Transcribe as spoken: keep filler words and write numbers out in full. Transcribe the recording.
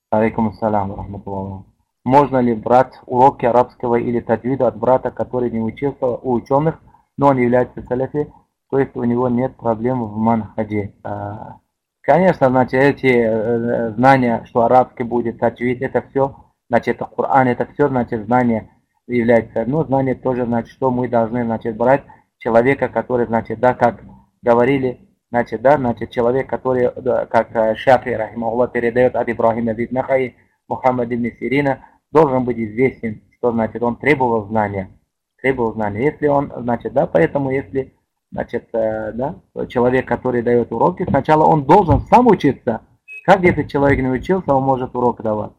Алейкум ассалям, рахматуллах. Можно ли брать уроки арабского или таджвида от брата, который не учился у ученых, но он является салафи, то есть у него нет проблем в манхаджи? А, Конечно, значит, эти э, знания, что арабский будет, таджвид, это все, значит, это Коран, это все, значит, знания является. Но знание тоже, значит, что мы должны, значит, брать человека, который, значит, да, как говорили, значит, да, значит, человек, который, да, как э, Шафи, рахимахуллах, передает от Ибрахима бит Нахаи, Мухаммад ибн Сирина, должен быть известен, что, значит, он требовал знания, требовал знания. Если он, значит, да, поэтому, если, значит, э, да, человек, который дает уроки, сначала он должен сам учиться. Как если человек не учился, он может урок давать?